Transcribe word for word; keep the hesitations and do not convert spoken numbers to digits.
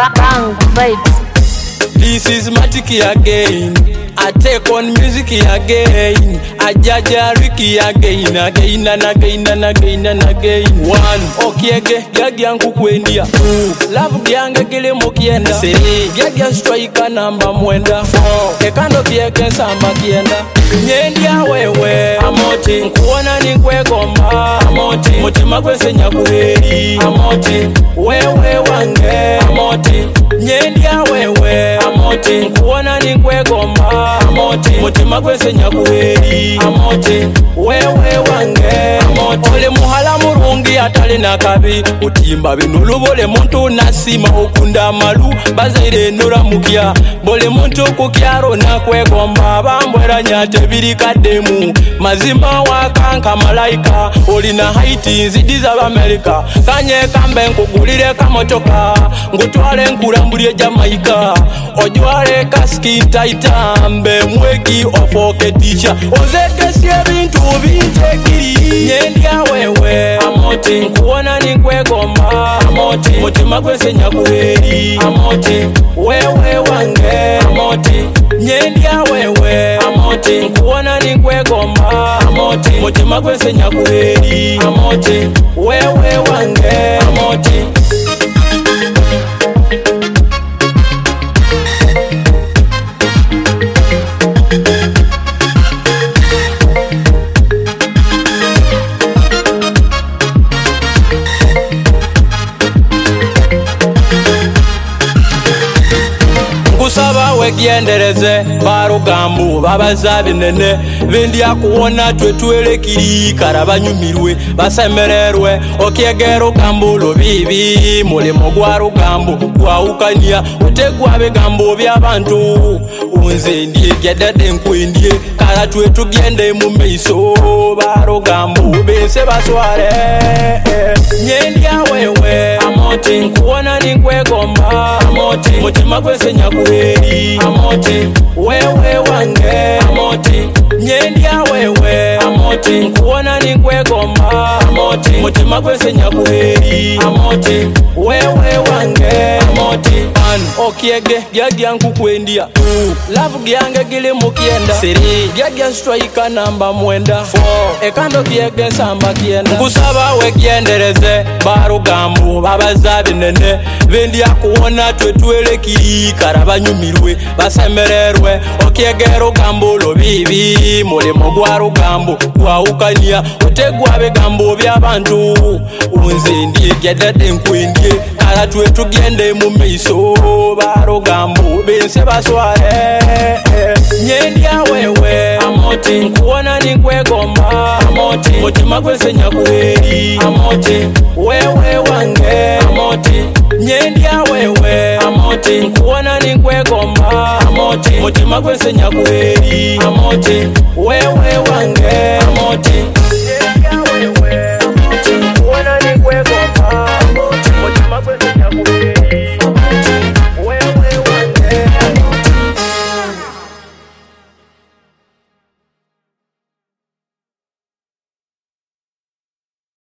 Bang vibes. This is Matiki again. I take on music again. I judge Ricky again, again and again and again and again. One, okay, Gagian Kukwendia. Two, love Gianga Gile Mokienda. Three, Gagian Striker number Mwenda. Four, Ekano Kieken Samba Kienda. Nyendia wewe Amoti, Nkuona Nikwe Gomba Amoti, Motima Kwese Nyakuheri Amoti, wewe wange Amoti, Nyendia wewe Amoti, Nkuona Nikwe Gomba Amoti, Motima Kwese Nyakuheri Amoti, wewe wange Amoti. Ole muhala murungi atali nakabi, utimba binulu bole muntu nasima okunda malu, bazire nura mukia, bole muntu kukiaro nakwe gomba, bambwera nyate biri kademu, mazima wakanka malaika, olina Haiti zidiza b'Amerika, kanye kambe nkugulire kamotoka, ngutwale nkulambulie Jamaica, ojwale kaski taitambe mwegi ofoke ticha, ozekesie bintu bintekiri, nyendia wewe Amoti, nkuona nikwe gomba Amoti, mutima kwese Nyakuheri Amoti, wewe wange Amoti, nyendia wewe Amoti, nkuona nikwe gomba Amoti, mutima kwese Nyakuheri Amoti, wewe wange Amoti. Kusaba wegiendereze barugambu babazabi nene bindia kuona twe twelekiri karabanyumirwe basemererwe okiegero gambulo bibi mulimo gwa rugambu kwaukania utegwa begambo by'abantu unze ndiye gedede nkwendie kala twe tugende mu meiso barugambu bense basware nyendia wewe Amoti, nkuona nikwe gomba Amoti, mutima kwese Nyakuheri Amoti, wewe wange Amoti, nyendia wewe Amoti, nkuona nikwe gomba Amoti, mutima kwese Nyakuheri Amoti, wewe wange Amoti. One, okiege Gagian Kukwendia. Two, love Gianga Gile Mokienda. Three, Gagian Striker number Mwenda. Four, Ekando Kiegen Samba Kienda. Kusaba wegiendereze barugambu babazabi nene bindia kuona twe twelekiri karabanyumirwe basemererwe okiegero gambulo bibi mulimo gwa rugambu kwaukania utegwa begambo by'abantu unze ndiye gedede nkwendie kala twe tugende mu meiso barugambu bense basware nyendia wewe Amoti, nkuona nikwe gomba Amoti, mutima kwese Nyakuheri Amoti, wewe wange Amoti, nyendia wewe Amoti, nkuona nikwe gomba Amoti, mutima kwese Nyakuheri Amoti, wewe wange Amoti.